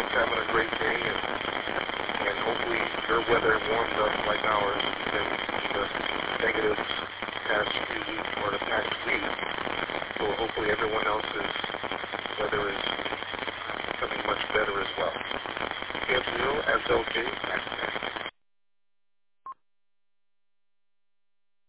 everyone's having a great day, and hopefully your weather warms up like ours in the negatives past few weeks or the past week. So hopefully everyone else's weather is becoming much better as well. Gabriel, SLJ,